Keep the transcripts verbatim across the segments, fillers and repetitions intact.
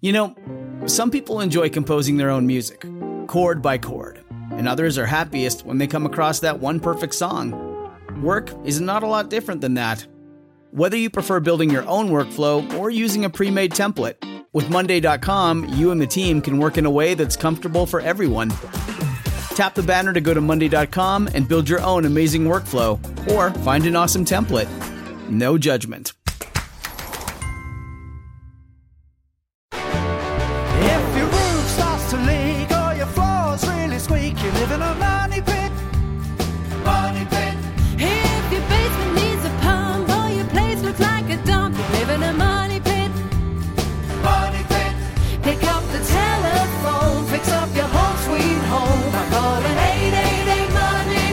You know, some people enjoy composing their own music, chord by chord, and others are happiest when they come across that one perfect song. Work is not a lot different than that. Whether you prefer building your own workflow or using a pre-made template, with Monday dot com, you and the team can work in a way that's comfortable for everyone. Tap the banner to go to Monday dot com and build your own amazing workflow, or find an awesome template. No judgment. If your roof starts to leak or your floors really squeak, you live in a money pit. Money pit. If your basement needs a pump or your place looks like a dump, you live in a money pit. Money pit. Pick up the telephone, fix up your home sweet home by calling eight eight eight money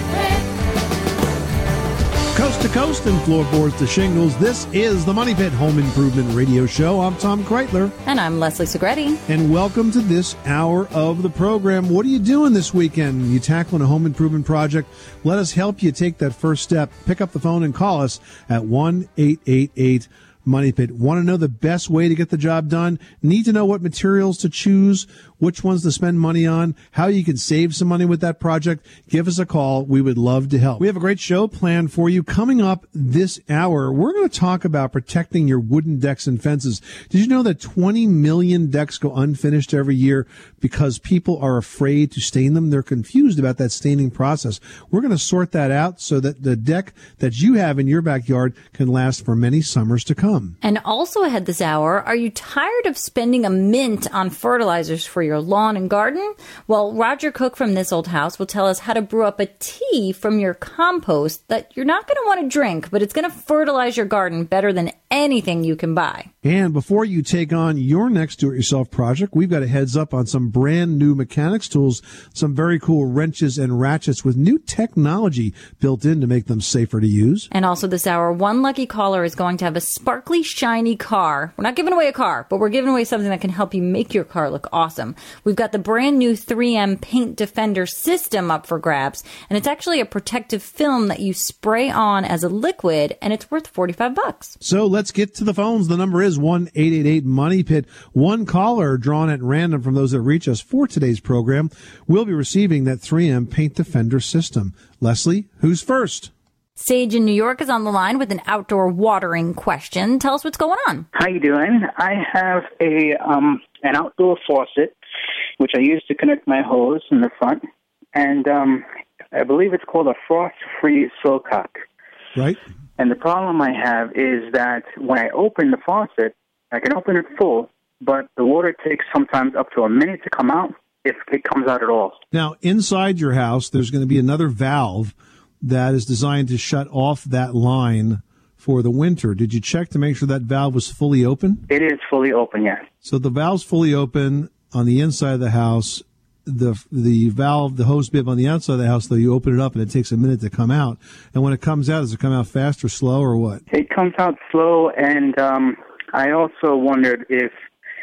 pit. Coast to coast and floorboards to shingles, this is the Money Pit Home Improvement Radio Show. I'm Tom Kreitler. And I'm Leslie Segretti. And welcome to this hour of the program. What are you doing this weekend? You tackling a home improvement project? Let us help you take that first step. Pick up the phone and call us at one eight eight eight Money Pit. Want to know the best way to get the job done? Need to know what materials to choose, which ones to spend money on, how you can save some money with that project? Give us a call. We would love to help. We have a great show planned for you. Coming up this hour, we're going to talk about protecting your wooden decks and fences. Did you know that twenty million decks go unfinished every year because people are afraid to stain them? They're confused about that staining process. We're going to sort that out so that the deck that you have in your backyard can last for many summers to come. And also ahead this hour, are you tired of spending a mint on fertilizers for your lawn and garden? Well, Roger Cook from This Old House will tell us how to brew up a tea from your compost that you're not going to want to drink, but it's going to fertilize your garden better than anything you can buy. And before you take on your next do-it-yourself project, we've got a heads up on some brand new mechanics tools, some very cool wrenches and ratchets with new technology built in to make them safer to use. And also this hour, one lucky caller is going to have a sparkly, shiny car. We're not giving away a car, but we're giving away something that can help you make your car look awesome. We've got the brand new three M Paint Defender system up for grabs, and it's actually a protective film that you spray on as a liquid, and it's worth forty-five bucks. So let's get to the phones. The number is one eight eight eight Money Pit. One caller drawn at random from those that reach us for today's program will be receiving that three M Paint Defender system. Leslie, who's first? Sage in New York is on the line with an outdoor watering question. Tell us what's going on. How you doing? I have a um, an outdoor faucet, which I use to connect my hose in the front, and um, I believe it's called a frost-free Silcock. Right. And the problem I have is that when I open the faucet, I can open it full, but the water takes sometimes up to a minute to come out, if it comes out at all. Now, inside your house, there's going to be another valve that is designed to shut off that line for the winter. Did you check to make sure that valve was fully open? It is fully open, yes. So the valve's fully open on the inside of the house. The the valve, the hose bib on the outside of the house, though, you open it up and it takes a minute to come out. And when it comes out, does it come out fast or slow or what? It comes out slow, and um, I also wondered if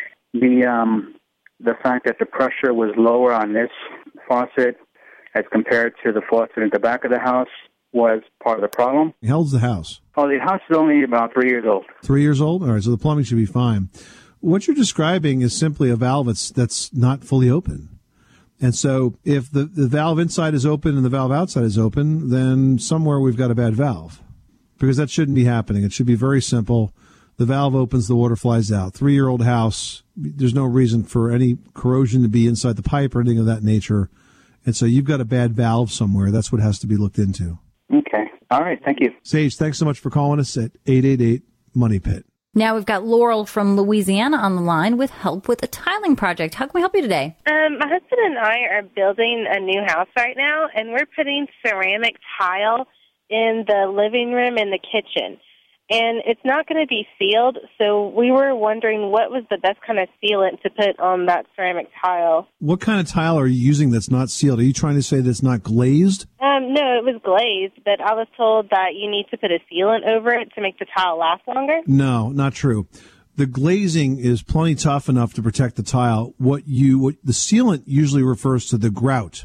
the um, the fact that the pressure was lower on this faucet as compared to the faucet at the back of the house was part of the problem. How old's the house? Oh, the house is only about three years old. Three years old? All right, so the plumbing should be fine. What you're describing is simply a valve that's, that's not fully open. And so if the, the valve inside is open and the valve outside is open, then somewhere we've got a bad valve. Because that shouldn't be happening. It should be very simple. The valve opens, the water flies out. Three-year-old house, there's no reason for any corrosion to be inside the pipe or anything of that nature. And so you've got a bad valve somewhere. That's what has to be looked into. Okay. All right. Thank you. Sage, thanks so much for calling us at eight eight eight Money Pit. Now we've got Laurel from Louisiana on the line with help with a tiling project. How can we help you today? Um, my husband and I are building a new house right now, and we're putting ceramic tile in the living room and the kitchen. And it's not going to be sealed, so we were wondering what was the best kind of sealant to put on that ceramic tile. What kind of tile are you using that's not sealed? Are you trying to say that's not glazed? Um, no, it was glazed, but I was told that you need to put a sealant over it to make the tile last longer. No, not true. The glazing is plenty tough enough to protect the tile. What you, what, the sealant usually refers to the grout.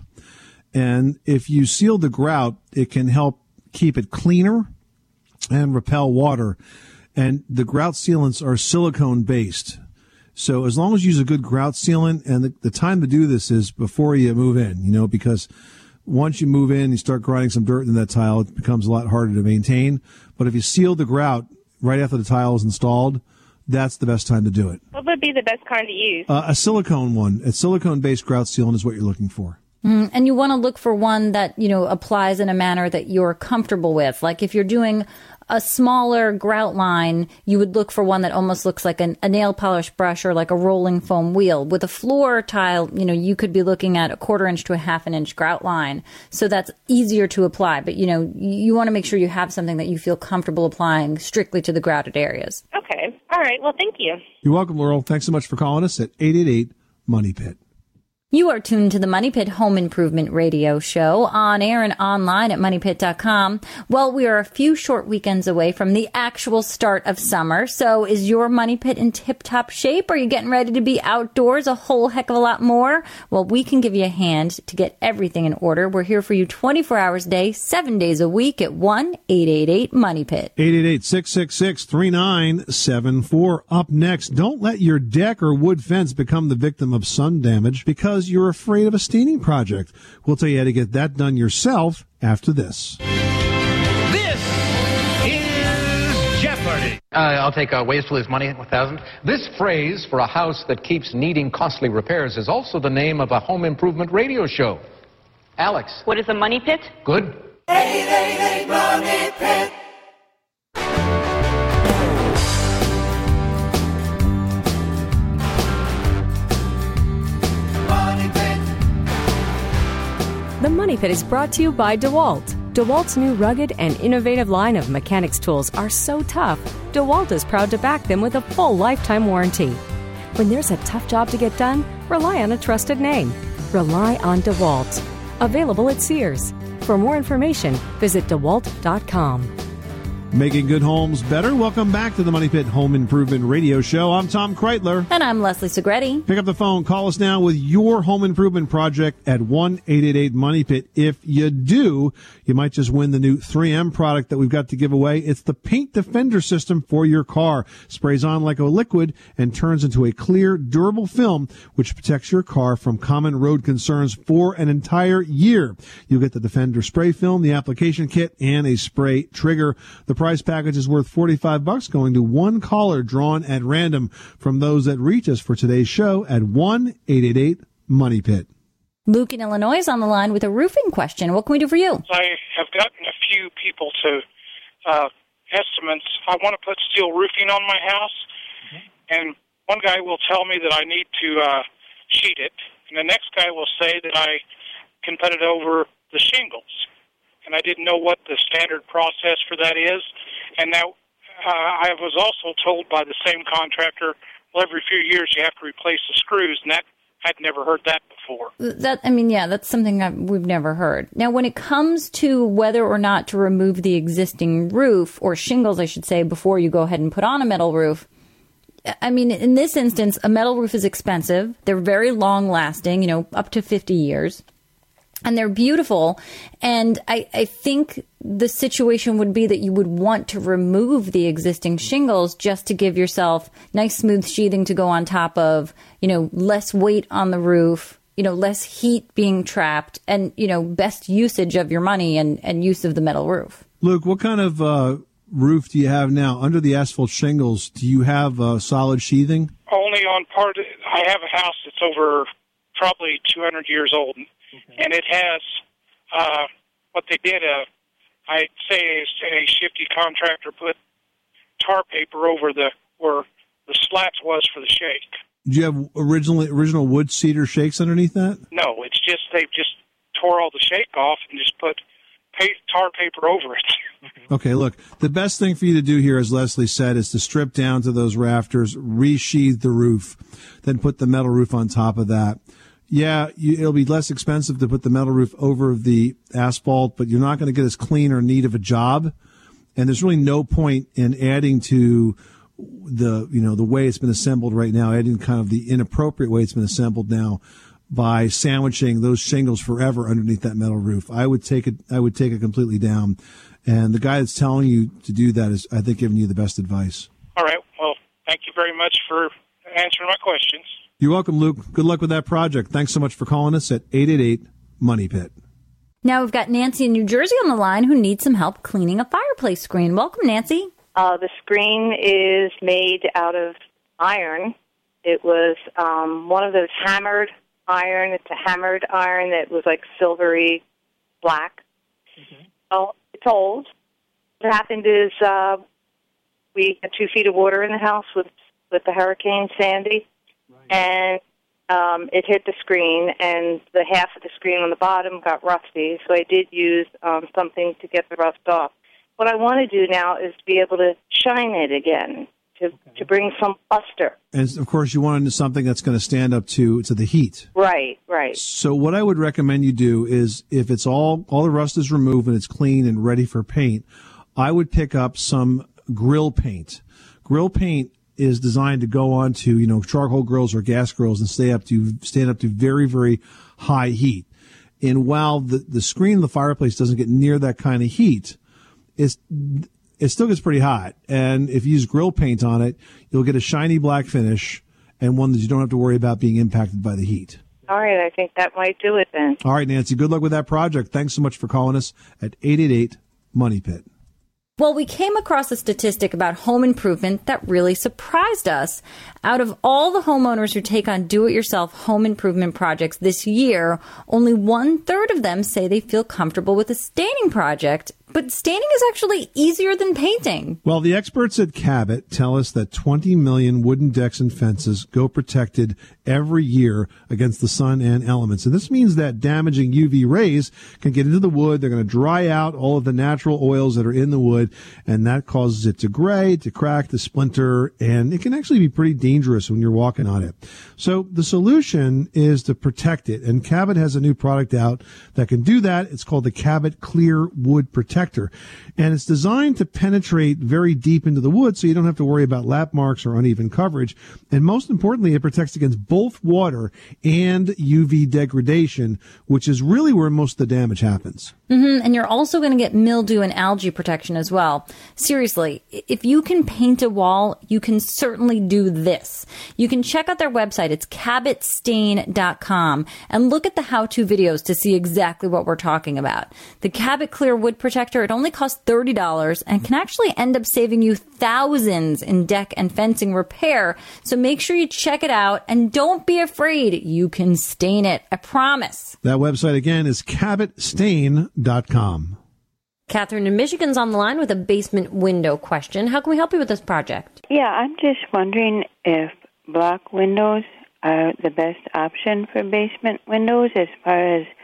And if you seal the grout, it can help keep it cleaner and repel water. And the grout sealants are silicone based. So as long as you use a good grout sealant, and the, the time to do this is before you move in, you know, because once you move in, you start grinding some dirt in that tile, it becomes a lot harder to maintain. But if you seal the grout right after the tile is installed, that's the best time to do it. What would be the best kind to use? Uh, a silicone one. A silicone-based grout sealant is what you're looking for. Mm, and you want to look for one that, you know, applies in a manner that you're comfortable with. Like if you're doing a smaller grout line, you would look for one that almost looks like an, a nail polish brush or like a rolling foam wheel. With a floor tile, you know, you could be looking at a quarter inch to a half an inch grout line. So that's easier to apply. But, you know, you want to make sure you have something that you feel comfortable applying strictly to the grouted areas. Okay. All right. Well, thank you. You're welcome, Laurel. Thanks so much for calling us at eight eight eight, money pit. You are tuned to the Money Pit Home Improvement Radio Show, on air and online at money pit dot com. Well, we are a few short weekends away from the actual start of summer. So is your Money Pit in tip-top shape? Are you getting ready to be outdoors a whole heck of a lot more? Well, we can give you a hand to get everything in order. We're here for you twenty-four hours a day, seven days a week at one eight eight eight money pit. eight eight eight, six six six, three nine seven four. Up next, don't let your deck or wood fence become the victim of sun damage because you're afraid of a staining project. We'll tell you how to get that done yourself after this. This is Jeopardy! Uh, I'll take uh, ways to lose money, one thousand. This phrase for a house that keeps needing costly repairs is also the name of a home improvement radio show. Alex. What is a money pit? Good. eight eight eight money pit. The Money Pit is brought to you by DeWalt. DeWalt's new rugged and innovative line of mechanics tools are so tough, DeWalt is proud to back them with a full lifetime warranty. When there's a tough job to get done, rely on a trusted name. Rely on DeWalt. Available at Sears. For more information, visit dewalt dot com. Making good homes better. Welcome back to the Money Pit Home Improvement Radio Show. I'm Tom Kreitler. And I'm Leslie Segretti. Pick up the phone. Call us now with your home improvement project at one eight eight eight money pit. If you do, you might just win the new three M product that we've got to give away. It's the Paint Defender system for your car. Sprays on like a liquid and turns into a clear, durable film which protects your car from common road concerns for an entire year. You'll get the Defender spray film, the application kit, and a spray trigger. The price package is worth forty-five bucks, going to one caller drawn at random from those that reach us for today's show at one eight eight eight money pit. Luke in Illinois is on the line with a roofing question. What can we do for you? I have gotten a few people to uh, estimates. I want to put steel roofing on my house, and one guy will tell me that I need to uh, sheet it, and the next guy will say that I can put it over the shingles. And I didn't know what the standard process for that is. And now uh, I was also told by the same contractor, well, every few years you have to replace the screws, and that I'd never heard that before. That I mean, yeah, that's something that we've never heard. Now, when it comes to whether or not to remove the existing roof, or shingles, I should say, before you go ahead and put on a metal roof, I mean, in this instance, a metal roof is expensive. They're very long-lasting, you know, up to fifty years. And they're beautiful. And I, I think the situation would be that you would want to remove the existing shingles just to give yourself nice, smooth sheathing to go on top of, you know, less weight on the roof, you know, less heat being trapped, and, you know, best usage of your money and, and use of the metal roof. Luke, what kind of uh, roof do you have now? Under the asphalt shingles, do you have uh, solid sheathing? Only on part of, I have a house that's over probably two hundred years old. Okay. And it has uh, what they did. Uh, I'd say a, a shifty contractor put tar paper over the where the slats was for the shake. Do you have originally original wood cedar shakes underneath that? No, it's just they've just tore all the shake off and just put pa- tar paper over it. Okay, look, the best thing for you to do here, as Leslie said, is to strip down to those rafters, resheathe the roof, then put the metal roof on top of that. Yeah, you, it'll be less expensive to put the metal roof over the asphalt, but you're not going to get as clean or neat of a job. And there's really no point in adding to the, you know, the way it's been assembled right now, adding kind of the inappropriate way it's been assembled now by sandwiching those shingles forever underneath that metal roof. I would take it, I would take it completely down. And the guy that's telling you to do that is, I think, giving you the best advice. All right. Well, thank you very much for answering my questions. You're welcome, Luke. Good luck with that project. Thanks so much for calling us at eight eight eight, money pit. Now we've got Nancy in New Jersey on the line who needs some help cleaning a fireplace screen. Welcome, Nancy. Uh, the screen is made out of iron. It was um, one of those hammered iron. It's a hammered iron that was like silvery black. Mm-hmm. Oh, it's old. What happened is uh, we had two feet of water in the house with, with the Hurricane Sandy, right. and um, it hit the screen, and the half of the screen on the bottom got rusty, so I did use um, something to get the rust off. What I want to do now is be able to shine it again, to, okay. to bring some luster. And, of course, you want something that's going to stand up to, to the heat. Right, right. So what I would recommend you do is if it's all, all the rust is removed and it's clean and ready for paint, I would pick up some grill paint. Grill paint is designed to go onto, you know, charcoal grills or gas grills and stay up to, stand up to very, very high heat. And while the, the screen of the fireplace doesn't get near that kind of heat, it's, it still gets pretty hot. And if you use grill paint on it, you'll get a shiny black finish and one that you don't have to worry about being impacted by the heat. All right, I think that might do it then. All right, Nancy, good luck with that project. Thanks so much for calling us at eight eight eight, money pit. Well, we came across a statistic about home improvement that really surprised us. Out of all the homeowners who take on do-it-yourself home improvement projects this year, only one-third of them say they feel comfortable with a staining project. But staining is actually easier than painting. Well, the experts at Cabot tell us that twenty million wooden decks and fences go protected every year against the sun and elements. And this means that damaging U V rays can get into the wood. They're going to dry out all of the natural oils that are in the wood, and that causes it to gray, to crack, to splinter, and it can actually be pretty dangerous when you're walking on it. So the solution is to protect it, and Cabot has a new product out that can do that. It's called the Cabot Clear Wood Protector. And it's designed to penetrate very deep into the wood so you don't have to worry about lap marks or uneven coverage. And most importantly, it protects against both water and U V degradation, which is really where most of the damage happens. Mm-hmm. And you're also going to get mildew and algae protection as well. Seriously, if you can paint a wall, you can certainly do this. You can check out their website. It's cabot stain dot com and look at the how-to videos to see exactly what we're talking about. The Cabot Clear Wood Protector, it only costs thirty dollars and can actually end up saving you thousands in deck and fencing repair. So make sure you check it out and don't be afraid. You can stain it. I promise. That website again is cabot stain dot com. Catherine in Michigan's on the line with a basement window question. How can we help you with this project? Yeah, I'm just wondering if block windows are the best option for basement windows as far as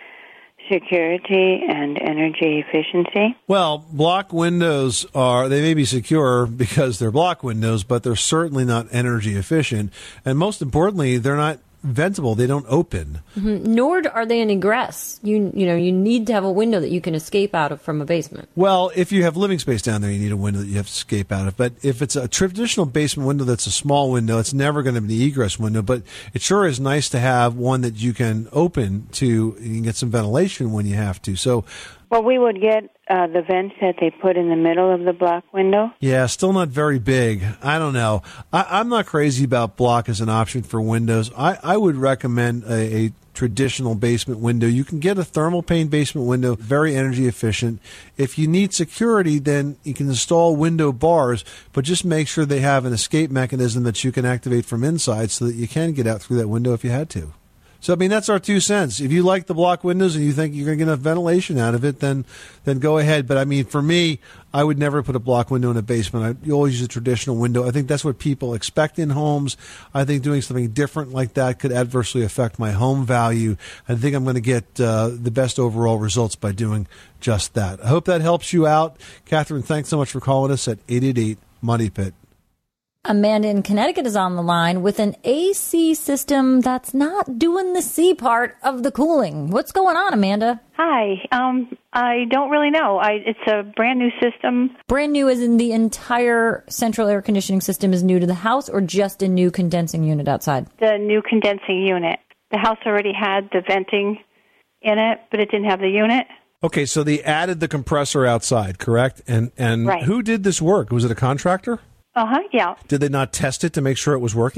security and energy efficiency. Well, block windows are, they may be secure because they're block windows, but they're certainly not energy efficient. And most importantly, they're not ventable. They don't open. Mm-hmm. Nor are they an egress. You you know, you need to have a window that you can escape out of from a basement. Well, if you have living space down there, you need a window that you have to escape out of. But if it's a traditional basement window that's a small window, it's never going to be an egress window. But it sure is nice to have one that you can open to, you can get some ventilation when you have to. So, well, we would get uh, the vents that they put in the middle of the block window. Yeah, still not very big. I don't know. I, I'm not crazy about block as an option for windows. I, I would recommend a, a traditional basement window. You can get a thermal pane basement window, very energy efficient. If you need security, then you can install window bars, but just make sure they have an escape mechanism that you can activate from inside so that you can get out through that window if you had to. So, I mean, that's our two cents. If you like the block windows and you think you're going to get enough ventilation out of it, then then go ahead. But, I mean, for me, I would never put a block window in a basement. I, you always use a traditional window. I think that's what people expect in homes. I think doing something different like that could adversely affect my home value. I think I'm going to get uh, the best overall results by doing just that. I hope that helps you out. Catherine, thanks so much for calling us at eight eight eight, money pit. Amanda in Connecticut is on the line with an A C system that's not doing the C part of the cooling. What's going on, Amanda? Hi. Um, I don't really know. I, it's a brand new system. Brand new as in the entire central air conditioning system is new to the house, or just a new condensing unit outside? The new condensing unit. The house already had the venting in it, but it didn't have the unit. Okay, so they added the compressor outside, correct? And and right. Who did this work? Was it a contractor? Uh-huh, yeah. Did they not test it to make sure it was working?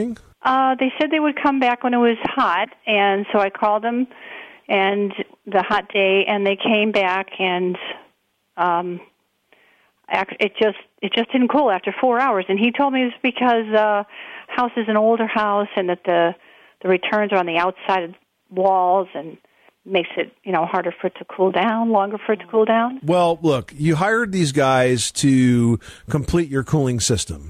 Uh, they said they would come back when it was hot, and so I called them, and the hot day, and they came back, and um, it just it just didn't cool after four hours. And he told me it was because the uh, house is an older house, and that the the returns are on the outside of walls, and makes it, you know, harder for it to cool down, longer for it to cool down. Well, look, you hired these guys to complete your cooling system.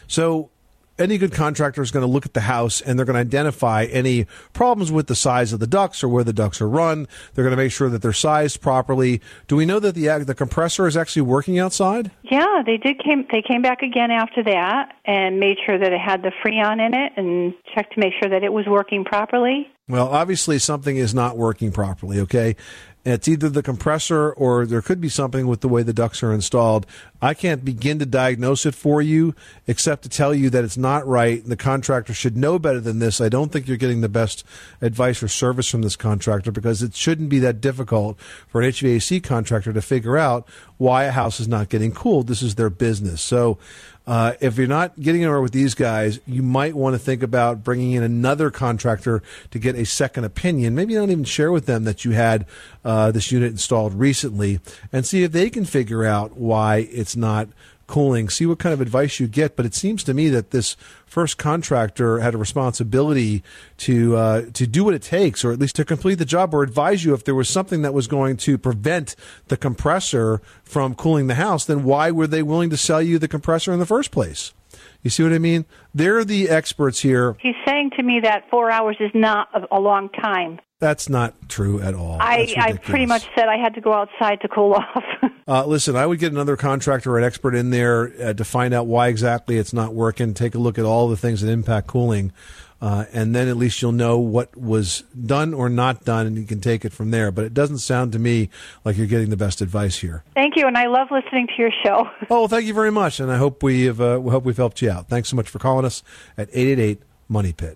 So any good contractor is going to look at the house and they're going to identify any problems with the size of the ducts or where the ducts are run. They're going to make sure that they're sized properly. Do we know that the the compressor is actually working outside? Yeah, they did came they came back again after that and made sure that it had the Freon in it and checked to make sure that it was working properly. Well, obviously something is not working properly, okay? It's either the compressor or there could be something with the way the ducts are installed. I can't begin to diagnose it for you except to tell you that it's not right. The contractor should know better than this. I don't think you're getting the best advice or service from this contractor because it shouldn't be that difficult for an H V A C contractor to figure out why a house is not getting cooled. This is their business. So Uh, if you're not getting anywhere with these guys, you might want to think about bringing in another contractor to get a second opinion. Maybe you don't even share with them that you had uh, this unit installed recently and see if they can figure out why it's not cooling. See what kind of advice you get. But it seems to me that this first contractor had a responsibility to uh, to do what it takes, or at least to complete the job, or advise you if there was something that was going to prevent the compressor from cooling the house. Then why were they willing to sell you the compressor in the first place? You see what I mean? They're the experts here. He's saying to me that four hours is not a, a long time. That's not true at all. I, I pretty much said I had to go outside to cool off. uh, listen, I would get another contractor or an expert in there uh, to find out why exactly it's not working, take a look at all the things that impact cooling, uh, and then at least you'll know what was done or not done, and you can take it from there. But it doesn't sound to me like you're getting the best advice here. Thank you, and I love listening to your show. Oh, well, thank you very much, and I hope, we have, uh, we hope we've helped you out. Thanks so much for calling us at eight eight eight, MONEY PIT.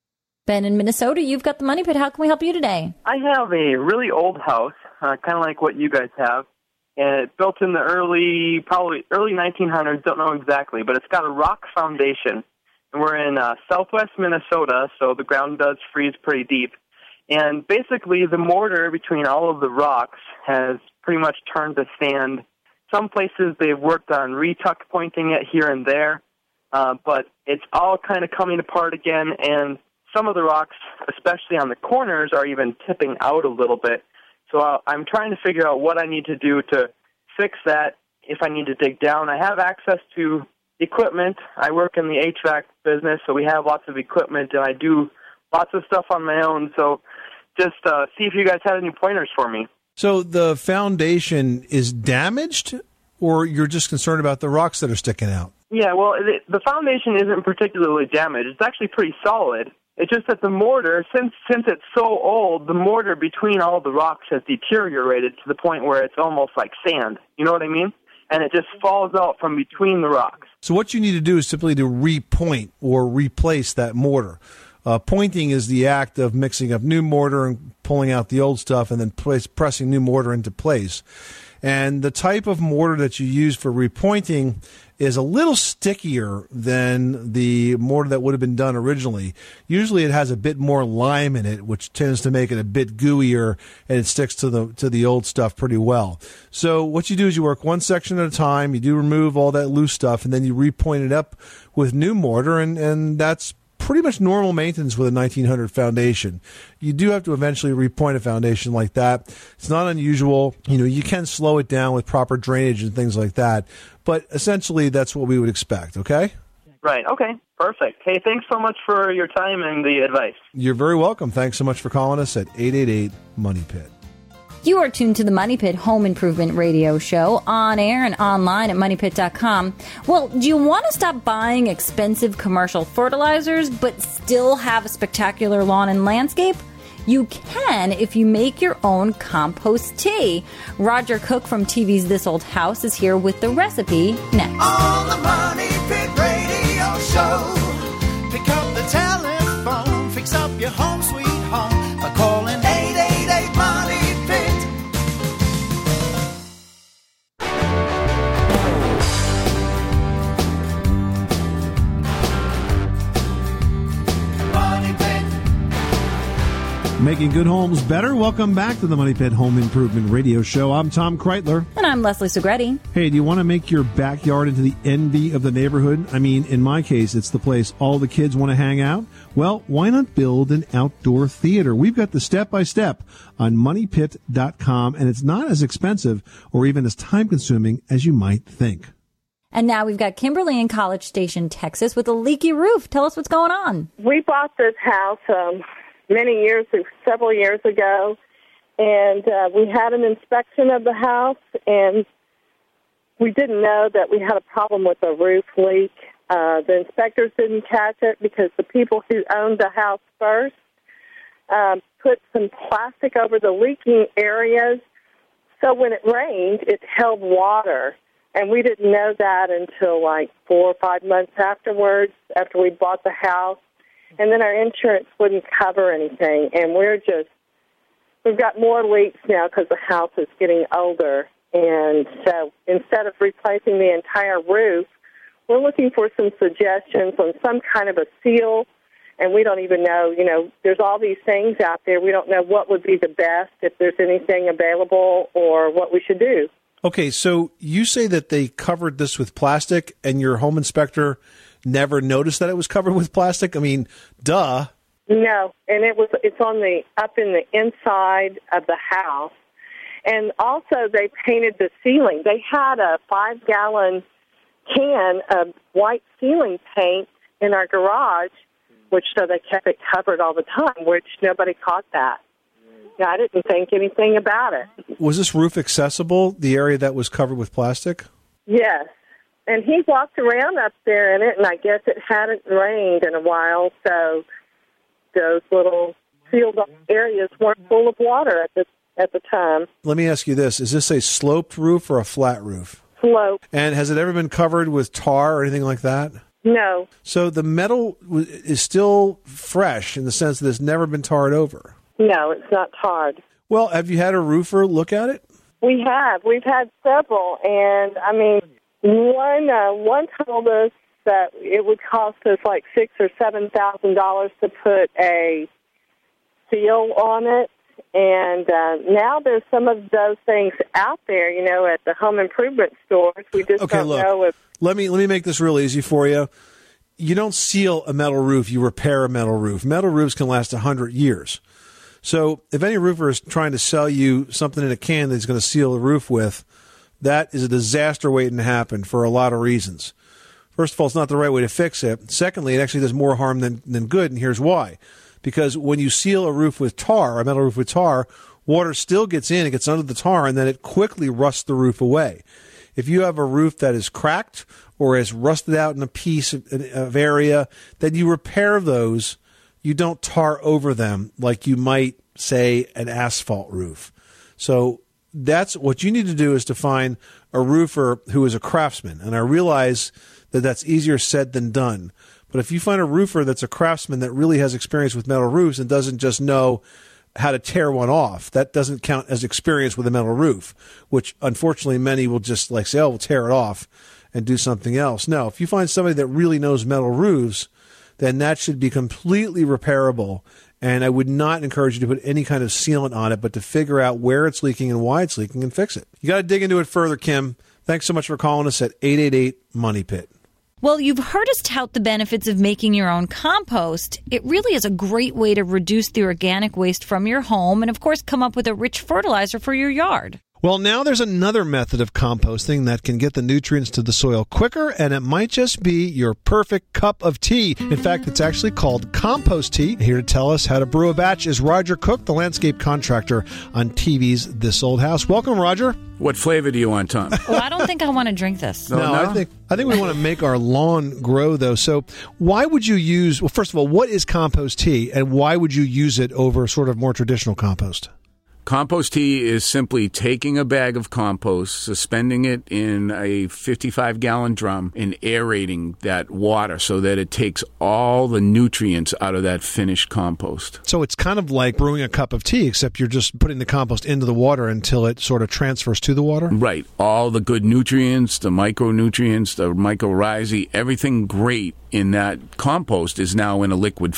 Ben in Minnesota, you've got the Money Pit. How can we help you today? I have a really old house, uh, kind of like what you guys have, and it's built in the early, probably early nineteen hundreds, don't know exactly, but it's got a rock foundation. And we're in uh, southwest Minnesota, so the ground does freeze pretty deep. And basically the mortar between all of the rocks has pretty much turned to sand. Some places they've worked on retuck pointing it here and there, uh, but it's all kind of coming apart again, and some of the rocks, especially on the corners, are even tipping out a little bit. So uh, I'm trying to figure out what I need to do to fix that if I need to dig down. I have access to equipment. I work in the H V A C business, so we have lots of equipment, and I do lots of stuff on my own. So just uh, see if you guys have any pointers for me. So the foundation is damaged, or you're just concerned about the rocks that are sticking out? Yeah, well, it, the foundation isn't particularly damaged. It's actually pretty solid. It's just that the mortar, since since it's so old, the mortar between all the rocks has deteriorated to the point where it's almost like sand. You know what I mean? And it just falls out from between the rocks. So what you need to do is simply to repoint or replace that mortar. Uh, pointing is the act of mixing up new mortar and pulling out the old stuff and then place, pressing new mortar into place. And the type of mortar that you use for repointing is a little stickier than the mortar that would have been done originally. Usually it has a bit more lime in it, which tends to make it a bit gooier, and it sticks to the to the old stuff pretty well. So what you do is you work one section at a time, you do remove all that loose stuff, and then you repoint it up with new mortar, and, and that's pretty much normal maintenance with a nineteen hundred foundation. You do have to eventually repoint a foundation like that. It's not unusual. You know, you can slow it down with proper drainage and things like that. But essentially, that's what we would expect, okay? Right, okay, perfect. Hey, thanks so much for your time and the advice. You're very welcome. Thanks so much for calling us at eight eight eight, MONEY PIT. You are tuned to the Money Pit Home Improvement Radio Show, on air and online at money pit dot com. Well, do you want to stop buying expensive commercial fertilizers but still have a spectacular lawn and landscape? You can if you make your own compost tea. Roger Cook from T V's This Old House is here with the recipe next. On the Money Pit Radio Show, pick up the telephone, fix up your home sweet home by calling eight eight eight, MONEY PIT. Making good homes better. Welcome back to the Money Pit Home Improvement Radio Show. I'm Tom Kreitler. And I'm Leslie Segretti. Hey, do you want to make your backyard into the envy of the neighborhood? I mean, in my case, it's the place all the kids want to hang out. Well, why not build an outdoor theater? We've got the step-by-step on money pit dot com, and it's not as expensive or even as time-consuming as you might think. And now we've got Kimberly in College Station, Texas, with a leaky roof. Tell us what's going on. We bought this house um, many years, several years ago, and uh, we had an inspection of the house, and we didn't know that we had a problem with the roof leak. Uh, the inspectors didn't catch it because the people who owned the house first um, put some plastic over the leaking areas, so when it rained, it held water. And we didn't know that until like four or five months afterwards, after we bought the house. And then our insurance wouldn't cover anything. And we're just, we've got more leaks now because the house is getting older. And so instead of replacing the entire roof, we're looking for some suggestions on some kind of a seal. And we don't even know, you know, there's all these things out there. We don't know what would be the best, if there's anything available, or what we should do. Okay, so you say that they covered this with plastic and your home inspector never noticed that it was covered with plastic? I mean, duh. No, and it was it's on the up in the inside of the house. And also they painted the ceiling. They had a five-gallon can of white ceiling paint in our garage, which so they kept it covered all the time, which nobody caught that. Yeah, I didn't think anything about it. Was this roof accessible, the area that was covered with plastic? Yes. And he walked around up there in it, and I guess it hadn't rained in a while, so those little sealed off areas weren't full of water at the, at the time. Let me ask you this. Is this a sloped roof or a flat roof? Slope. And has it ever been covered with tar or anything like that? No. So the metal is still fresh in the sense that it's never been tarred over? No, it's not tarred. Well, have you had a roofer look at it? We have. We've had several, and I mean, one uh, one told us that it would cost us like six or seven thousand dollars to put a seal on it, and uh, now there's some of those things out there, you know, at the home improvement stores. We just okay, don't look, know if. Let me let me make this real easy for you. You don't seal a metal roof; you repair a metal roof. Metal roofs can last a hundred years. So if any roofer is trying to sell you something in a can that he's going to seal the roof with, that is a disaster waiting to happen for a lot of reasons. First of all, it's not the right way to fix it. Secondly, it actually does more harm than, than good, and here's why. Because when you seal a roof with tar, a metal roof with tar, water still gets in, it gets under the tar, and then it quickly rusts the roof away. If you have a roof that is cracked or is rusted out in a piece of, of area, then you repair those. You don't tar over them like you might, say, an asphalt roof. So that's what you need to do, is to find a roofer who is a craftsman. And I realize that that's easier said than done. But if you find a roofer that's a craftsman that really has experience with metal roofs and doesn't just know how to tear one off, that doesn't count as experience with a metal roof, which unfortunately many will just like say, oh, we'll tear it off and do something else. No, if you find somebody that really knows metal roofs, then that should be completely repairable. And I would not encourage you to put any kind of sealant on it, but to figure out where it's leaking and why it's leaking and fix it. You got to dig into it further, Kim. Thanks so much for calling us at eight eight eight, money pit. Well, you've heard us tout the benefits of making your own compost. It really is a great way to reduce the organic waste from your home and, of course, come up with a rich fertilizer for your yard. Well, now there's another method of composting that can get the nutrients to the soil quicker, and it might just be your perfect cup of tea. In fact, it's actually called compost tea. Here to tell us how to brew a batch is Roger Cook, the landscape contractor on T V's This Old House. Welcome, Roger. What flavor do you want, Tom? Well, I don't think I want to drink this. No, no, I think I think we want to make our lawn grow, though. So why would you use, well, first of all, what is compost tea, and why would you use it over sort of more traditional compost? Compost tea is simply taking a bag of compost, suspending it in a fifty-five gallon drum, and aerating that water so that it takes all the nutrients out of that finished compost. So it's kind of like brewing a cup of tea, except you're just putting the compost into the water until it sort of transfers to the water? Right. All the good nutrients, the micronutrients, the mycorrhizae, everything great in that compost is now in a liquid form.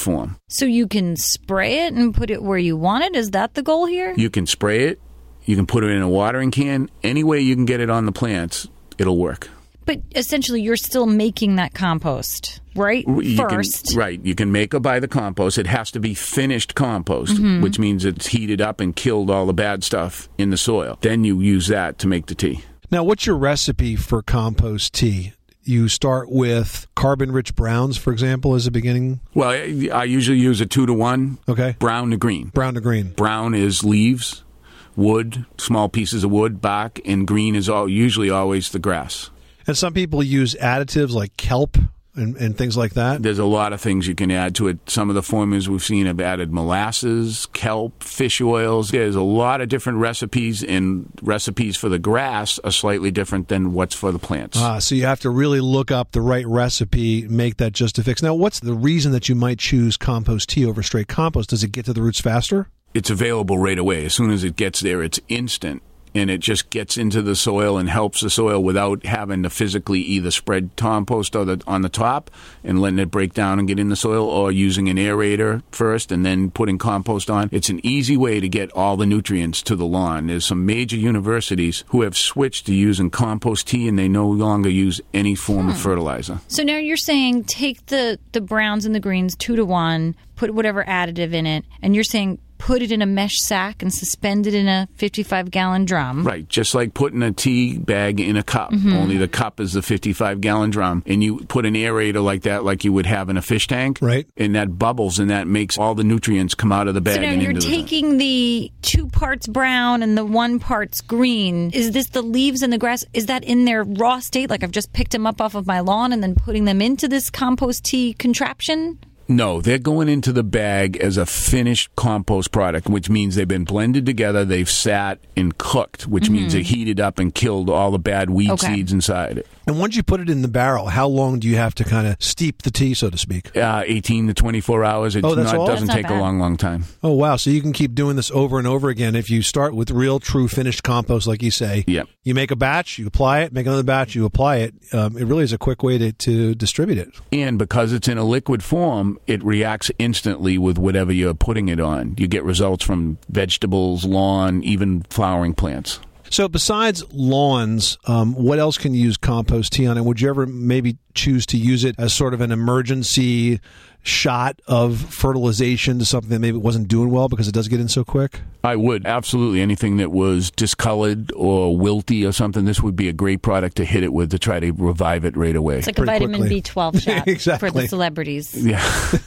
So you can spray it and put it where you want it? Is that the goal here? You can spray it. You can put it in a watering can. Any way you can get it on the plants, it'll work. But essentially, you're still making that compost, right? You First. Can, right. You can make or buy the compost. It has to be finished compost, Mhm. which means it's heated up and killed all the bad stuff in the soil. Then you use that to make the tea. Now, what's your recipe for compost tea? You start with carbon-rich browns, for example, as a beginning? Well, I, I usually use a two to one. Okay. Brown to green. Brown to green. Brown is leaves, wood, small pieces of wood, bark, and green is all, usually always the grass. And some people use additives like kelp and, and things like that. There's a lot of things you can add to it. Some of the formulas we've seen have added molasses, kelp, fish oils. There's a lot of different recipes, and recipes for the grass are slightly different than what's for the plants. Ah, so you have to really look up the right recipe, make that just a fix. Now, what's the reason that you might choose compost tea over straight compost? Does it get to the roots faster? It's available right away. As soon as it gets there, it's instant. And it just gets into the soil and helps the soil without having to physically either spread compost on the, on the top and letting it break down and get in the soil, or using an aerator first and then putting compost on. It's an easy way to get all the nutrients to the lawn. There's some major universities who have switched to using compost tea, and they no longer use any form of fertilizer. So now you're saying take the, the browns and the greens two to one, put whatever additive in it, and you're saying put it in a mesh sack and suspend it in a fifty-five gallon drum. Right, just like putting a tea bag in a cup. Mhm. Only the cup is the fifty-five gallon drum. And you put an aerator like that, like you would have in a fish tank. Right. And that bubbles, and that makes all the nutrients come out of the bag So now and you're into the... taking the two parts brown and the one parts green. Is this the leaves and the grass? Is that in their raw state? Like I've just picked them up off of my lawn and then putting them into this compost tea contraption? No, they're going into the bag as a finished compost product, which means they've been blended together, they've sat and cooked, which Mhm. means they heated up and killed all the bad weed Okay. seeds inside it. And once you put it in the barrel, how long do you have to kind of steep the tea, so to speak? Uh, eighteen to twenty-four hours. It's Oh, that's not, all? doesn't That's not take a bad. long, long time. Oh, wow. So you can keep doing this over and over again. If you start with real, true, finished compost, like you say, yep. You make a batch, you apply it, make another batch, you apply it. Um, it really is a quick way to, to distribute it. And because it's in a liquid form, it reacts instantly with whatever you're putting it on. You get results from vegetables, lawn, even flowering plants. So besides lawns, um, what else can you use compost tea on? And would you ever maybe choose to use it as sort of an emergency shot of fertilization to something that maybe wasn't doing well because it does get in so quick? I would. Absolutely. Anything that was discolored or wilty or something, this would be a great product to hit it with to try to revive it right away. It's like a vitamin B twelve shot Exactly. for the celebrities. Yeah.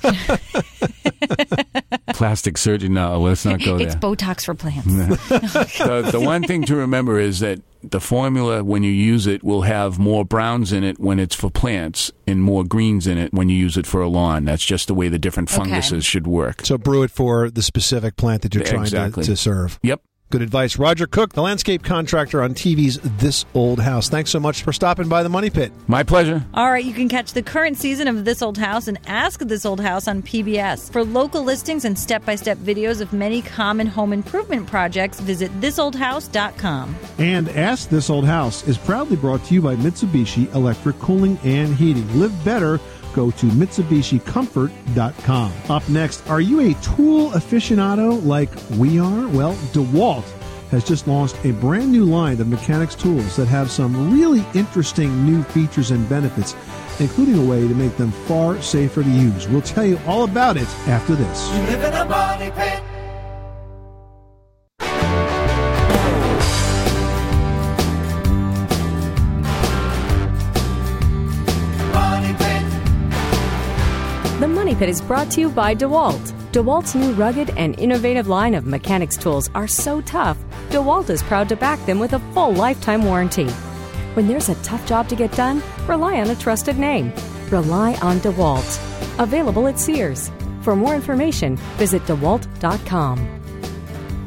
Plastic surgeon. No, let's not go there. It's Botox for plants. the, the one thing to remember is that the formula, when you use it, will have more browns in it when it's for plants and more greens in it when you use it for a lawn. That's just the way the different Okay. funguses should work. So brew it for the specific plant that you're trying Exactly. to, to serve. Yep. Good advice. Roger Cook, the landscape contractor on T V's This Old House. Thanks so much for stopping by the Money Pit. My pleasure. All right, you can catch the current season of This Old House and Ask This Old House on P B S. For local listings and step-by-step videos of many common home improvement projects, visit this old house dot com. And Ask This Old House is proudly brought to you by Mitsubishi Electric Cooling and Heating. Live better. Go to Mitsubishi Comfort dot com. Up next, are you a tool aficionado like we are? Well, DeWalt has just launched a brand new line of mechanics tools that have some really interesting new features and benefits, including a way to make them far safer to use. We'll tell you all about it after this. You live in a money pit. Money pit. The Money Pit is brought to you by DeWalt. DeWalt's new rugged and innovative line of mechanics tools are so tough, DeWalt is proud to back them with a full lifetime warranty. When there's a tough job to get done, rely on a trusted name. Rely on DeWalt. Available at Sears. For more information, visit dewalt dot com.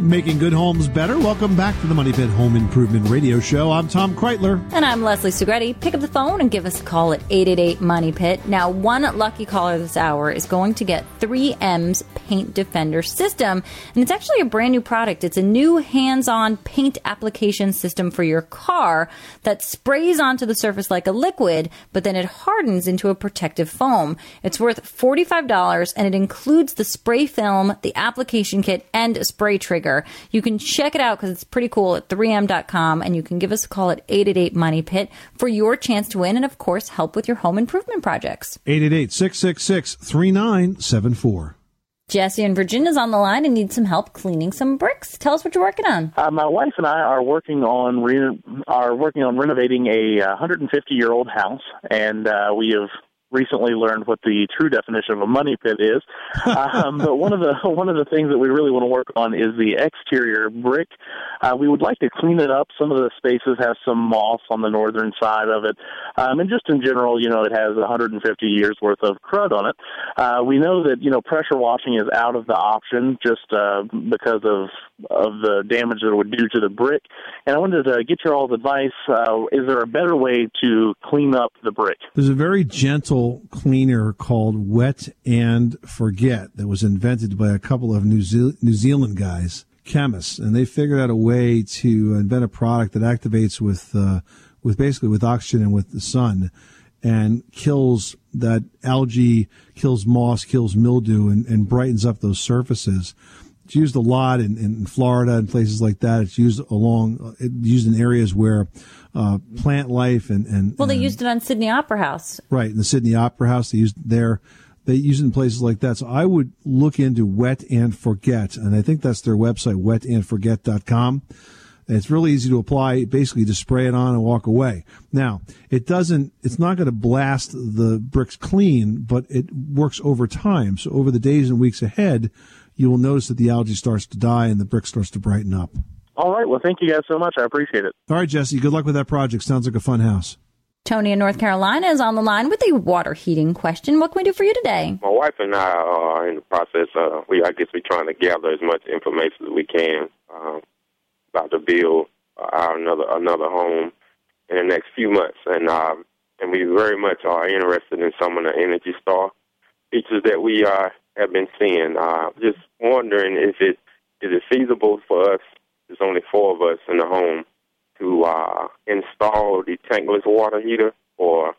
Making good homes better. Welcome back to the Money Pit Home Improvement Radio Show. I'm Tom Kreitler. And I'm Leslie Segretti. Pick up the phone and give us a call at eight eight eight money pit. Now, one lucky caller this hour is going to get three M's Paint Defender System. And it's actually a brand new product. It's a new hands-on paint application system for your car that sprays onto the surface like a liquid, but then it hardens into a protective foam. It's worth forty-five dollars, and it includes the spray film, the application kit, and a spray trigger. You can check it out because it's pretty cool at three M dot com, and you can give us a call at eight eight eight money pit for your chance to win and, of course, help with your home improvement projects. eight eight eight, six six six, three nine seven four. Jesse in Virginia's on the line and needs some help cleaning some bricks. Tell us what you're working on. Uh, my wife and I are working on re- are working on renovating a one hundred fifty year old house, and uh, we have recently learned what the true definition of a money pit is. Um, but one of the one of the things that we really want to work on is the exterior brick. Uh, we would like to clean it up. Some of the spaces have some moss on the northern side of it. Um, and just in general, you know, it has one hundred fifty years worth of crud on it. Uh, we know that, you know, pressure washing is out of the option just uh, because of of the damage that it would do to the brick. And I wanted to get your all's advice. Uh, is there a better way to clean up the brick? There's a very gentle cleaner called Wet and Forget that was invented by a couple of New, Ze- New Zealand guys, chemists, and they figured out a way to invent a product that activates with uh, with basically with oxygen and with the sun and kills that algae, kills moss, kills mildew, and, and brightens up those surfaces. It's used a lot in, in Florida and places like that. It's used along, it's used in areas where uh, plant life and, and Well, they and, used it on Sydney Opera House. right, in the Sydney Opera House. They used it there. They use it in places like that. So I would look into Wet and Forget, and I think that's their website, wet and forget dot com. And it's really easy to apply. Basically, just spray it on and walk away. Now, it doesn't, it's not going to blast the bricks clean, but it works over time. So over the days and weeks ahead, you will notice that the algae starts to die and the brick starts to brighten up. All right. Well, thank you guys so much. I appreciate it. All right, Jesse. Good luck with that project. Sounds like a fun house. Tony in North Carolina is on the line with a water heating question. What can we do for you today? My wife and I are in the process. Uh, we, I guess, we're trying to gather as much information as we can uh, about to build uh, our another another home in the next few months, and uh, and we very much are interested in some of the Energy Star features that we uh, have been seeing. Uh, just wondering if it is it feasible for us? There's only four of us in the home to uh, install the tankless water heater, or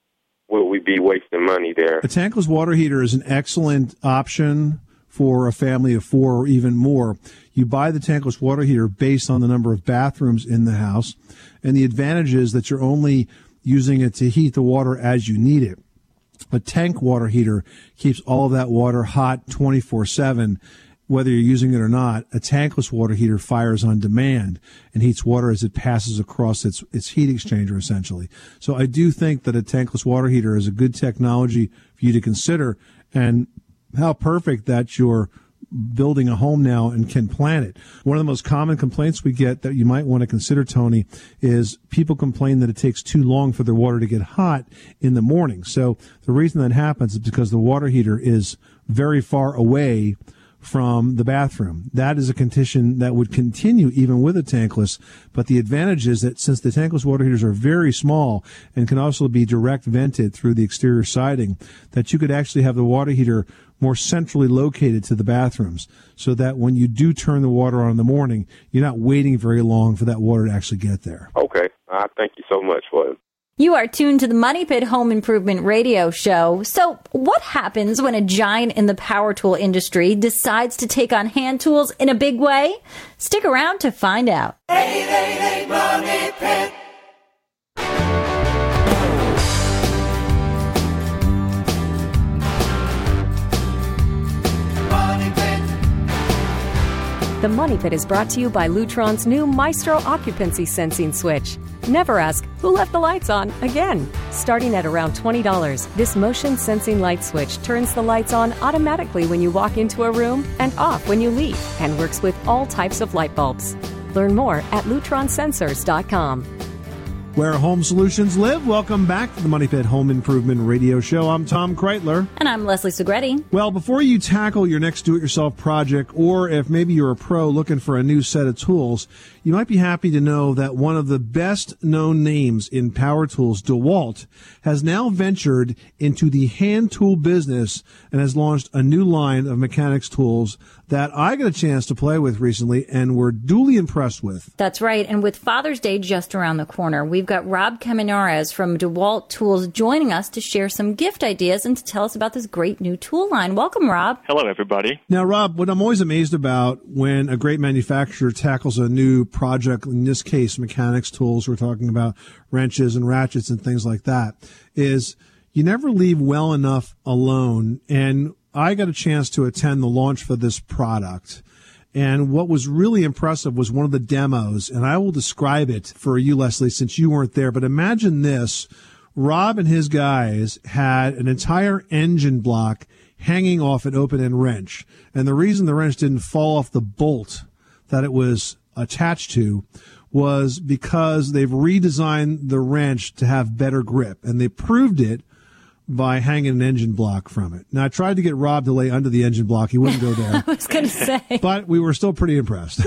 will we be wasting money there? A tankless water heater is an excellent option for a family of four or even more. You buy the tankless water heater based on the number of bathrooms in the house, and the advantage is that you're only using it to heat the water as you need it. A tank water heater keeps all of that water hot twenty-four seven, whether you're using it or not. A tankless water heater fires on demand and heats water as it passes across its its heat exchanger, essentially. So I do think that a tankless water heater is a good technology for you to consider, and how perfect that you're building a home now and can plan it. One of the most common complaints we get that you might want to consider, Tony, is people complain that it takes too long for their water to get hot in the morning. So the reason that happens is because the water heater is very far away from the bathroom. That is a condition that would continue even with a tankless, but the advantage is that since the tankless water heaters are very small and can also be direct vented through the exterior siding, that you could actually have the water heater more centrally located to the bathrooms, so that when you do turn the water on in the morning, you're not waiting very long for that water to actually get there. Okay. Uh, thank you so much for it. You are tuned to the Money Pit Home Improvement Radio Show. So what happens when a giant in the power tool industry decides to take on hand tools in a big way? Stick around to find out. eight eight eight Money Pit. The Money Pit is brought to you by Lutron's new Maestro Occupancy Sensing Switch. Never ask, who left the lights on again? Starting at around twenty dollars, this motion sensing light switch turns the lights on automatically when you walk into a room and off when you leave, and works with all types of light bulbs. Learn more at lutron sensors dot com. Where home solutions live. Welcome back to the Money Pit Home Improvement Radio Show. I'm Tom Kreitler. And I'm Leslie Segretti. Well, before you tackle your next do-it-yourself project, or if maybe you're a pro looking for a new set of tools, you might be happy to know that one of the best-known names in power tools, DeWalt, has now ventured into the hand tool business and has launched a new line of mechanics tools that I got a chance to play with recently and were duly impressed with. That's right. And with Father's Day just around the corner, we've got Rob Caminarez from DeWalt Tools joining us to share some gift ideas and to tell us about this great new tool line. Welcome, Rob. Hello, everybody. Now, Rob, what I'm always amazed about when a great manufacturer tackles a new project, in this case, mechanics tools, we're talking about wrenches and ratchets and things like that, is you never leave well enough alone. And I got a chance to attend the launch for this product. And what was really impressive was one of the demos, and I will describe it for you, Leslie, since you weren't there. But imagine this. Rob and his guys had an entire engine block hanging off an open-end wrench. And the reason the wrench didn't fall off the bolt that it was attached to was because they've redesigned the wrench to have better grip. And they proved it by hanging an engine block from it. Now, I tried to get Rob to lay under the engine block. He wouldn't go there. I was going to say. But we were still pretty impressed.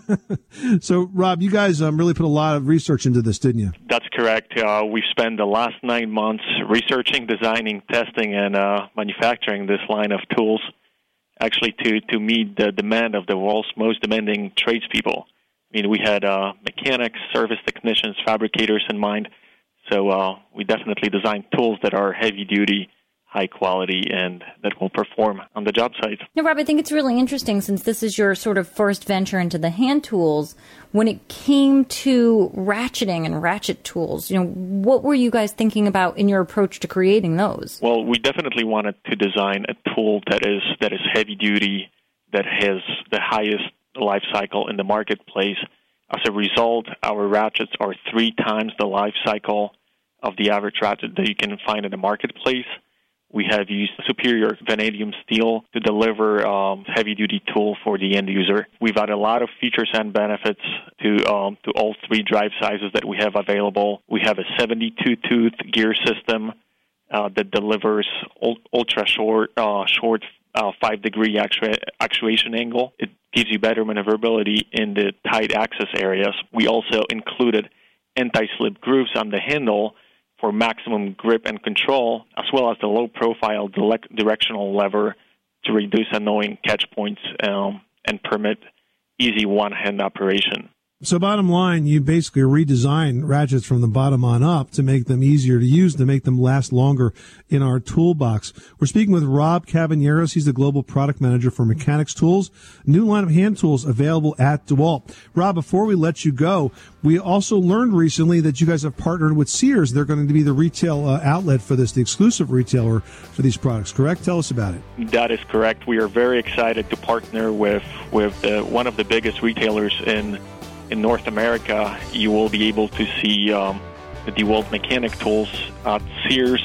So, Rob, you guys um, really put a lot of research into this, didn't you? That's correct. Uh, we've spent the last nine months researching, designing, testing, and uh, manufacturing this line of tools, actually to, to meet the demand of the world's most demanding tradespeople. I mean, we had uh, mechanics, service technicians, fabricators in mind. So uh, we definitely designed tools that are heavy-duty, high-quality, and that will perform on the job site. Now, Rob, I think it's really interesting, since this is your sort of first venture into the hand tools. When it came to ratcheting and ratchet tools, you know, what were you guys thinking about in your approach to creating those? Well, we definitely wanted to design a tool that is that is heavy-duty, that has the highest life cycle in the marketplace. As a result, our ratchets are three times the life cycle of the average ratchet that you can find in the marketplace. We have used superior vanadium steel to deliver um, heavy-duty tool for the end user. We've added a lot of features and benefits to um, to all three drive sizes that we have available. We have a seventy-two tooth gear system uh, that delivers ultra short, uh, short uh, five-degree actu- actuation angle. It gives you better maneuverability in the tight access areas. We also included anti-slip grooves on the handle for maximum grip and control, as well as the low-profile directional lever to reduce annoying catch points um, and permit easy one-hand operation. So bottom line, you basically redesign ratchets from the bottom on up to make them easier to use, to make them last longer in our toolbox. We're speaking with Rob Cabanilleros. He's the Global Product Manager for Mechanics Tools. New line of hand tools available at DeWalt. Rob, before we let you go, we also learned recently that you guys have partnered with Sears. They're going to be the retail uh, outlet for this, the exclusive retailer for these products, correct? Tell us about it. That is correct. We are very excited to partner with, with uh, one of the biggest retailers in In North America. You will be able to see um, the DeWalt mechanic tools at Sears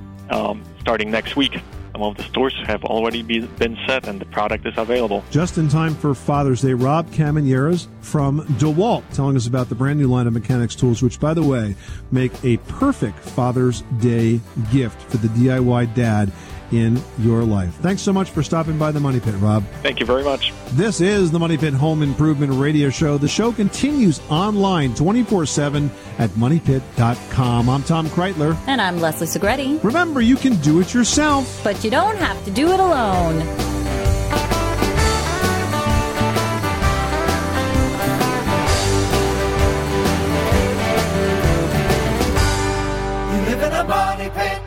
um, starting next week. Some of the stores have already be, been set and the product is available. Just in time for Father's Day, Rob Caminilleros from DeWalt telling us about the brand new line of mechanics tools, which, by the way, make a perfect Father's Day gift for the D I Y dad in your life. Thanks so much for stopping by the Money Pit, Rob. Thank you very much. This is the Money Pit Home Improvement Radio Show. The show continues online twenty-four seven at money pit dot com. I'm Tom Kreitler. And I'm Leslie Segretti. Remember, you can do it yourself, but you don't have to do it alone. You live in a money pit.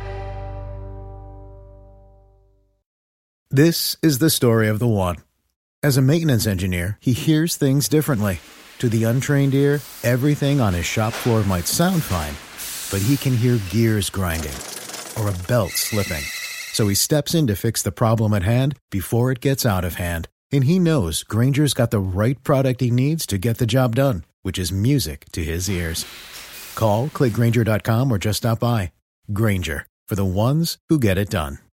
This is the story of the one. As a maintenance engineer, he hears things differently. To the untrained ear, everything on his shop floor might sound fine, but he can hear gears grinding or a belt slipping. So he steps in to fix the problem at hand before it gets out of hand. And he knows Grainger's got the right product he needs to get the job done, which is music to his ears. Call, click Grainger dot com, or just stop by. Grainger, for the ones who get it done.